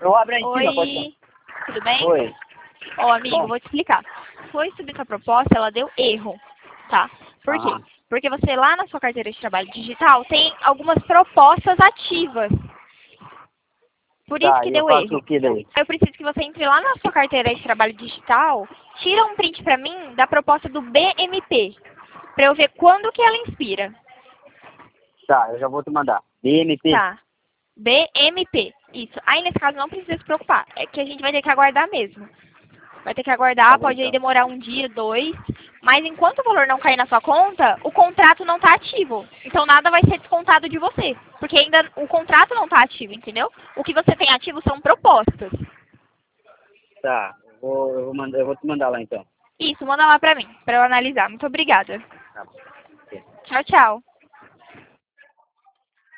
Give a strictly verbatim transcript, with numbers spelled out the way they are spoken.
Eu abro aí em cima, pode Oi, ser. tudo bem? Oi. Ó, amigo, Bom. vou te explicar. Foi subir sua proposta, ela deu erro, tá? Por quê? Ah, Porque você lá na sua carteira de trabalho digital tem algumas propostas ativas. Por isso tá, que e eu deu faço erro. o que daí? Eu preciso que você entre lá na sua carteira de trabalho digital, tira um print pra mim da proposta do B M P, pra eu ver quando que ela inspira. Tá, eu já vou te mandar. B M P? Tá. B M P. Isso. Aí nesse caso não precisa se preocupar. É que a gente vai ter que aguardar mesmo. Vai ter que Tá aguardar, bom, pode aí então. demorar um dia, dois. Mas enquanto o valor não cair na sua conta, o contrato não está ativo. Então nada vai ser descontado de você. Porque ainda o contrato não está ativo, entendeu? O que você tem ativo são propostas. Tá, eu vou, eu vou, mandar, eu vou te mandar lá então. Isso, manda lá pra mim, pra eu analisar. Muito obrigada. Tá bom. Ok. Tchau, tchau.